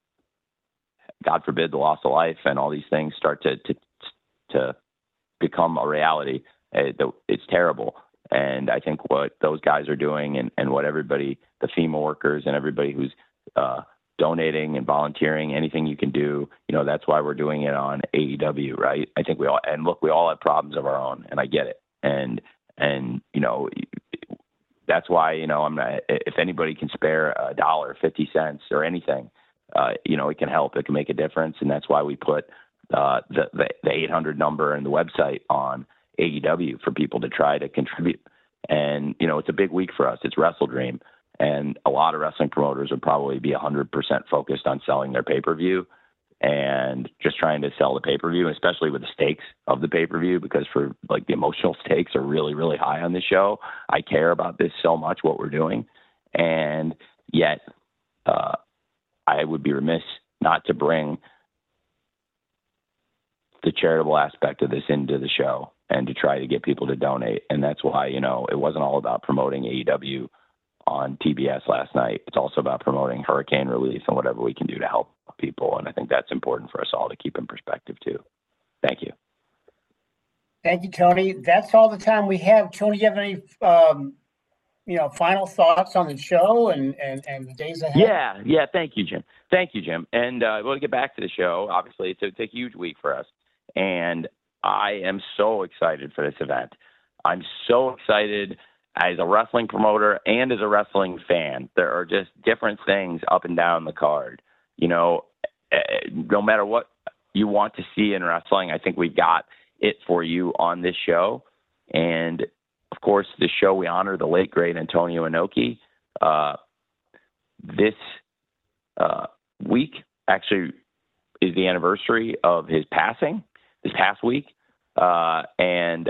God forbid, the loss of life and all these things start to become a reality, it's terrible. And I think what those guys are doing and what everybody, the FEMA workers and everybody who's donating and volunteering, anything you can do, that's why we're doing it on AEW, right? I think we all have problems of our own, and I get it. And that's why, I'm not, if anybody can spare $1, 50 cents or anything, it can help, it can make a difference. And that's why we put the 800 number and the website on AEW for people to try to contribute. And, it's a big week for us. It's Wrestle Dream. And a lot of wrestling promoters would probably be 100% focused on selling their pay-per-view and just trying to sell the pay-per-view, especially with the stakes of the pay-per-view, because for the emotional stakes are really, really high on this show. I care about this so much, what we're doing. And yet I would be remiss not to bring the charitable aspect of this into the show and to try to get people to donate. And that's why, it wasn't all about promoting AEW on TBS last night. It's also about promoting hurricane relief and whatever we can do to help people. And I think that's important for us all to keep in perspective too. Thank you. Thank you, Tony. That's all the time we have. Tony, do you have any, final thoughts on the show and the days ahead? Yeah. Thank you, Jim. And we'll get back to the show. Obviously, it's a huge week for us. And I am so excited for this event. I'm so excited as a wrestling promoter and as a wrestling fan, there are just different things up and down the card. You know, no matter what you want to see in wrestling, I think we've got it for you on this show. And of course, this show, we honor the late, great Antonio Inoki. This week actually is the anniversary of his passing this past week. And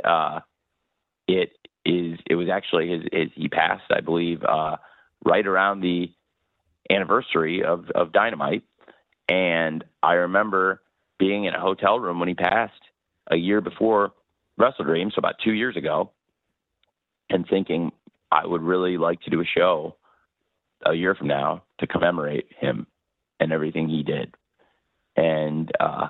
it was actually he passed, I believe, right around the anniversary of Dynamite. And I remember being in a hotel room when he passed a year before WrestleDream, so about 2 years ago, and thinking I would really like to do a show a year from now to commemorate him and everything he did. And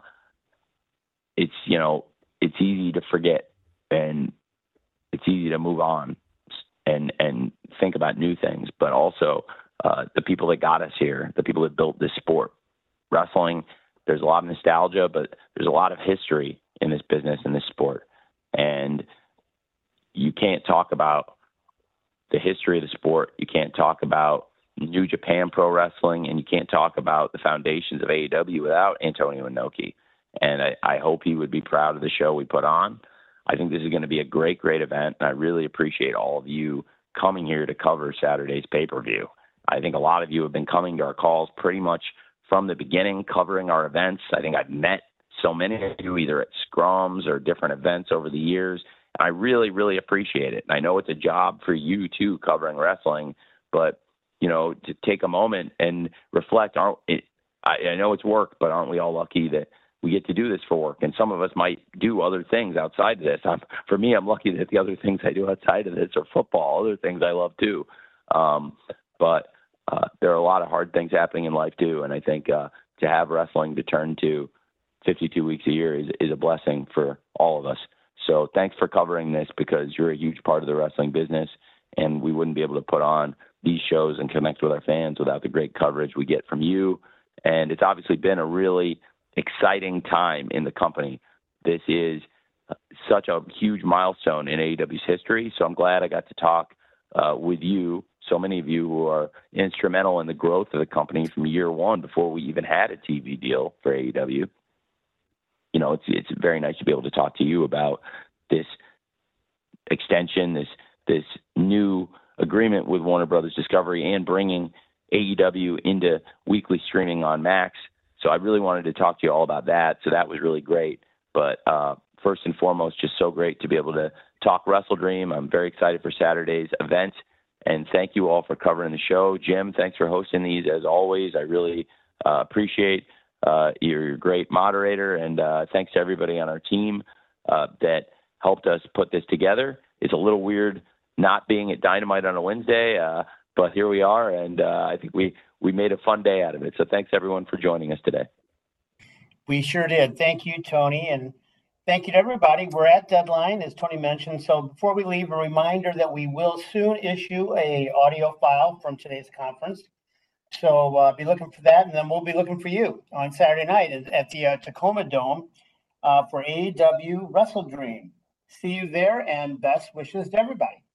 it's easy to forget, and it's easy to move on and think about new things, but also the people that got us here, the people that built this sport. Wrestling, there's a lot of nostalgia, but there's a lot of history in this business, in this sport. And you can't talk about the history of the sport. You can't talk about New Japan Pro Wrestling, and you can't talk about the foundations of AEW without Antonio Inoki. And I hope he would be proud of the show we put on. I think this is going to be a great, great event, and I really appreciate all of you coming here to cover Saturday's pay-per-view. I think a lot of you have been coming to our calls pretty much from the beginning, covering our events. I think I've met so many of you either at scrums or different events over the years. And I really, really appreciate it. And I know it's a job for you too, covering wrestling, but to take a moment and reflect. I know it's work, but aren't we all lucky that we get to do this for work? And some of us might do other things outside of this. For me, I'm lucky that the other things I do outside of this are football, other things I love too. But there are a lot of hard things happening in life too. And I think to have wrestling to turn to 52 weeks a year is a blessing for all of us. So thanks for covering this, because you're a huge part of the wrestling business, and we wouldn't be able to put on these shows and connect with our fans without the great coverage we get from you. And it's obviously been a really exciting time in the company. This is such a huge milestone in AEW's history. So I'm glad I got to talk with you, so many of you who are instrumental in the growth of the company from year one, before we even had a TV deal for AEW. It's very nice to be able to talk to you about this extension, this new agreement with Warner Brothers Discovery, and bringing AEW into weekly streaming on Max. So I really wanted to talk to you all about that. So that was really great. But first and foremost, just so great to be able to talk WrestleDream. I'm very excited for Saturday's event. And thank you all for covering the show. Jim, thanks for hosting these as always. I really appreciate you're a great moderator. And thanks to everybody on our team that helped us put this together. It's a little weird not being at Dynamite on a Wednesday, but here we are. And I think we made a fun day out of it. So thanks everyone for joining us today. We sure did. Thank you, Tony. And thank you to everybody. We're at deadline, as Tony mentioned. So before we leave, a reminder that we will soon issue a audio file from today's conference. So be looking for that. And then we'll be looking for you on Saturday night at the Tacoma Dome for AEW WrestleDream. See you there, and best wishes to everybody.